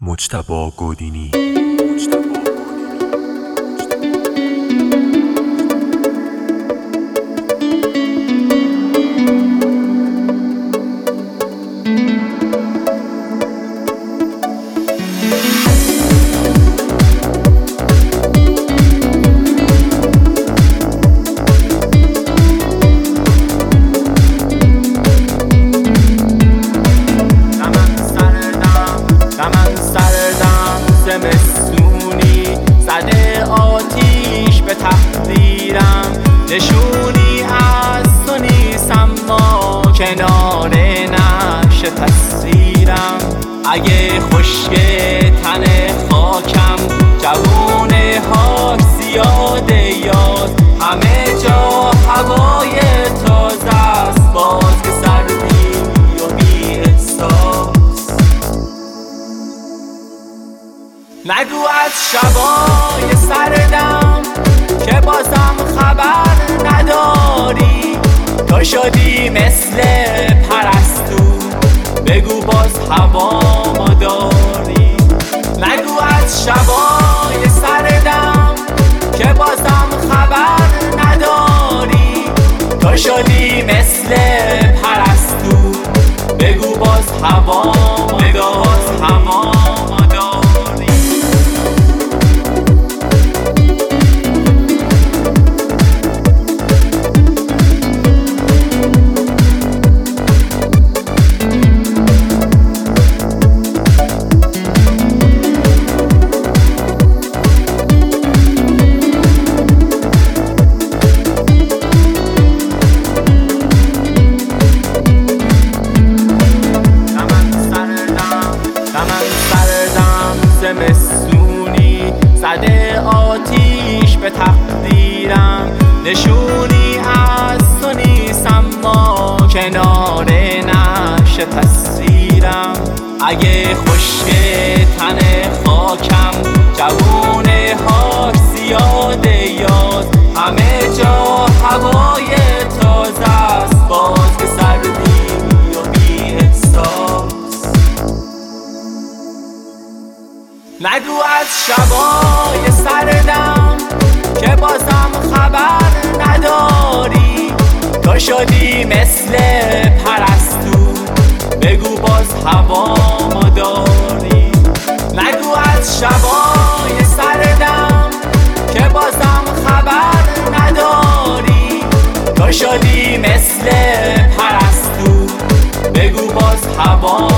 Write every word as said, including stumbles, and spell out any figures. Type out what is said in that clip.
مجتبی گودینی. زمستونی زده آتیش به تقدیرم، نشونی از تو نیستم ما کنار نقش تصویرم. اگه خشک تن خاکم جوونه ها زیاده یاد، همه جا هوای تازه است باز که سردی و بی احساس. نگو از شبای سردم که بازم خبر نداری، تو شدی مثل پرستو بگو باز هوا ما داری. نگو از شبای سردم که بازم خبر نداری، تو شدی مثل پرستو بگو باز هوا ما داری. زمستونی زده آتیش به تقدیرم، نشونی از تو نیستم ما کنار نقش تصویرم. اگه خشک تن خاکم جوونه ها زیاده یاد، همه جا هوای تازه است باز که سردی و بی احساس. نگو از شبای سردم که بازم خبر نداری، تو شدی مثل پرستو بگو باز هوا ما داری. نگو از شبای سردم که بازم خبر نداری، تو شدی مثل پرستو بگو باز هوا